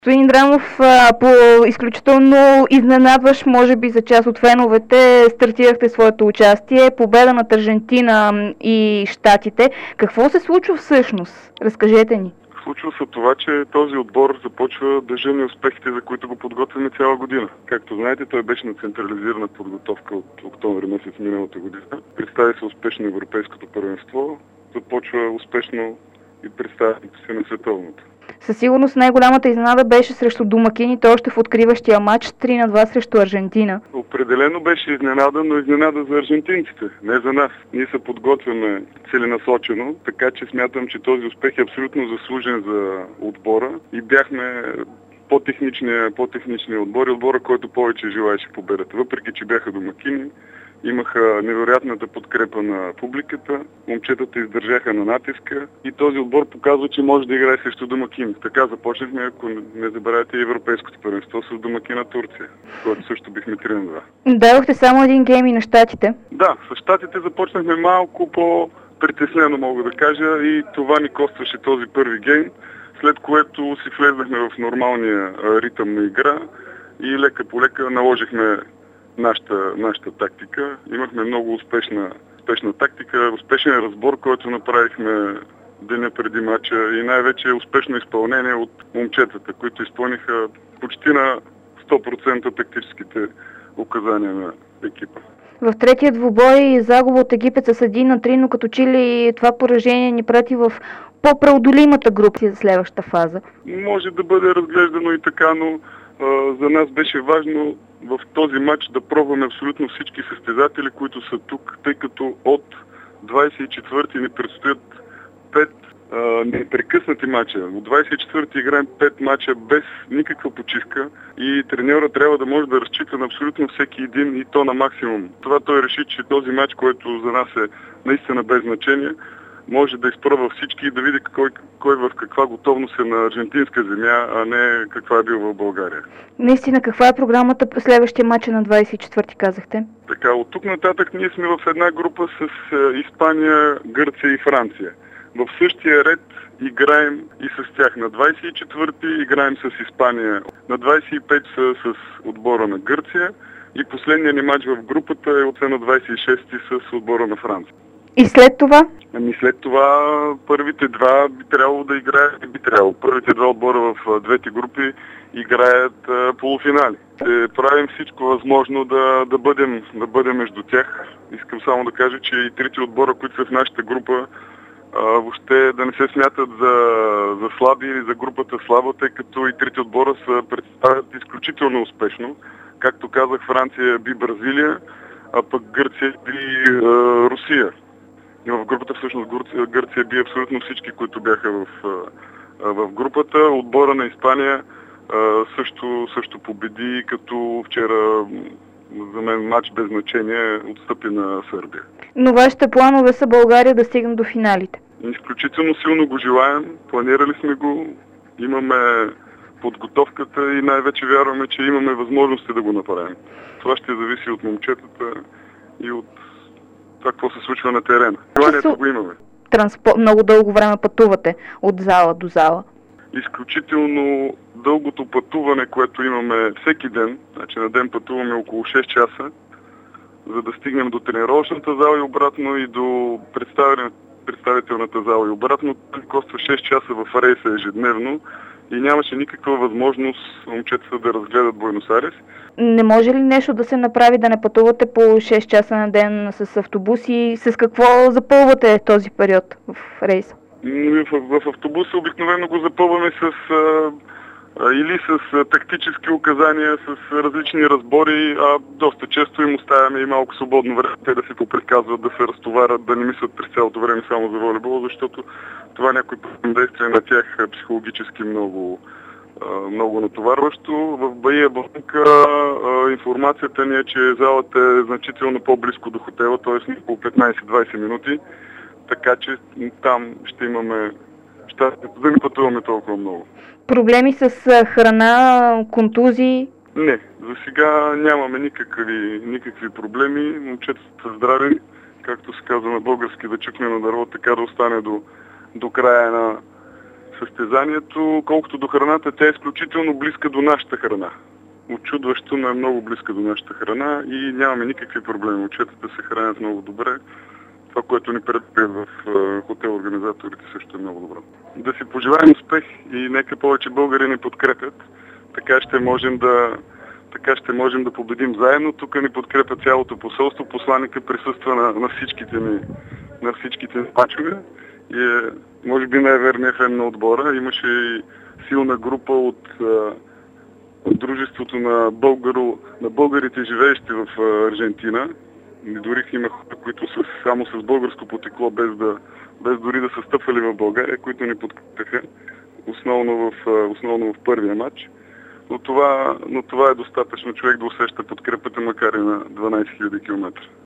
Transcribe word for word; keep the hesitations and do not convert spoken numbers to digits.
Господин Драмов, по изключително изненадващ, може би за част от феновете, стартирахте своето участие. Победа над Аржентина и Щатите. Какво се случва всъщност? Разкажете ни. Случва се това, че този отбор започва да жени успехите, за които го подготвяме цяла година. Както знаете, той беше на централизирана подготовка от октомври месец миналата година. Представи се успешно европейското първенство, започва успешно и представянето си на световното. Със сигурност най-голямата изненада беше срещу домакините още в откриващия матч три на два срещу Аржентина. Определено беше изненада, но изненада за аржентинците, не за нас. Ние се подготвяме целенасочено, така че смятам, че този успех е абсолютно заслужен за отбора и бяхме по-техничния, по-техничния отбор и отбора, който повече желаеше победата. Въпреки че бяха домакини, имаха невероятната подкрепа на публиката, момчетата издържаха на натиска и този отбор показва, че може да играе срещу домакини. Така започнахме, ако не забравяте, европейското първенство с домакина Турция, който също бихме три на два. Дадохте само един гейм и на Щатите. Да, с Щатите започнахме малко по-притеснено, мога да кажа, и това ни костваше този първи гейм, след което си влезнахме в нормалния ритъм на игра и лека по лека наложихме Нашата, нашата тактика. Имахме много успешна, успешна тактика, успешен разбор, който направихме деня преди матча и най-вече успешно изпълнение от момчетата, които изпълниха почти на сто процента тактическите указания на екипа. В третия двубой загуба от Египет с един на три, но като че ли това поражение ни прати в по-преодолимата група за следващата фаза. Може да бъде разглеждано и така, но а, за нас беше важно в този матч да пробваме абсолютно всички състезатели, които са тук, тъй като от двадесет и четвърти ни предстоят пет а, непрекъснати мача. От двадесет и четвърти играем пет мача без никаква почивка и треньора трябва да може да разчита на абсолютно всеки един и то на максимум. Това той реши, че този матч, който за нас е наистина без значение, може да изпробва всички и да види кой, кой в каква готовност е на аржентинска земя, а не каква е бил в България. Наистина, каква е програмата по следващия матч на двадесет и четвърти, казахте? Така, от тук нататък ние сме в една група с Испания, Гърция и Франция. В същия ред играем и с тях. На двадесет и четвърти играем с Испания, на двадесет и пети са с отбора на Гърция и последният ни матч в групата е от на двадесет и шести с отбора на Франция. И след това? Ами след това първите два би трябвало да играят, би трябвало. Първите два отбора в двете групи играят а, полуфинали. Ще правим всичко възможно да, да, бъдем, да бъдем между тях. Искам само да кажа, че и трите отбора, които са в нашата група, а, въобще да не се смятат за, за слаби или за групата слаба, тъй като и трите отбора се представят изключително успешно. Както казах, Франция би Бразилия, а пък Гърция би а, Русия. И в групата всъщност Гърция, Гърция би абсолютно всички, които бяха в, в групата. Отбора на Испания също, също победи, като вчера за мен матч без значение отстъпи на Сърбия. Но вашите планове са България да стигне до финалите? Изключително силно го желаем, планирали сме го, имаме подготовката и най-вече вярваме, че имаме възможности да го направим. Това ще зависи от момчетата и от това какво се случва на терена. Желанието го имаме. Транспорт, много дълго време пътувате от зала до зала. Изключително дългото пътуване, което имаме всеки ден, значи на ден пътуваме около шест часа, за да стигнем до тренировъчната зала и обратно и до представителната зала и обратно. Това коства шест часа в рейса ежедневно и нямаше никаква възможност момчетата да разгледат Буенос Айрес. Не може ли нещо да се направи да не пътувате по шест часа на ден с автобуси? С какво запълвате този период в рейса? В, в, в автобуса обикновено го запълваме с а, а, или с а, тактически указания, с различни разбори, а доста често им оставяме и малко свободно време те да си поприказват, да се разтоварят, да не мислят през цялото време само за волейбол, защото това някои действие на тях е психологически много, много натоварващо. В Баия Бланка информацията ни е, че залата е значително по-близко до хотела, т.е. около петнадесет-двадесет минути, така че там ще имаме щастието да не пътуваме толкова много. Проблеми с храна, контузии? Не, за сега нямаме никакви, никакви проблеми. Момчетата са здрави, както се казва на български, да чукне на дърво, така да остане до, до края на състезанието. Колкото до храната, тя е изключително близка до нашата храна. Очудващо, но е много близка до нашата храна и нямаме никакви проблеми. Момчетата се хранят много добре. Това, което ни предприят в хотел организаторите, също е много добро. Да си пожелаем успех и нека повече българи ни подкрепят. Така ще можем да, така ще можем да победим заедно. Тук ни подкрепя цялото посолство. Посланника присъства на, на всичките ни, на всичките ни мачове. И е, може би най-верният фен на отбора. Имаше и силна група от, от дружеството на, българо, на българите, живеещи в Аржентина. Дори има хора, които са само с българско потекло, без, да, без дори да са стъпвали в България, които ни подкрепяха основно в, основно в първия матч. Но това, но това е достатъчно човек да усеща подкрепата, макар и на дванайсет хиляди километра.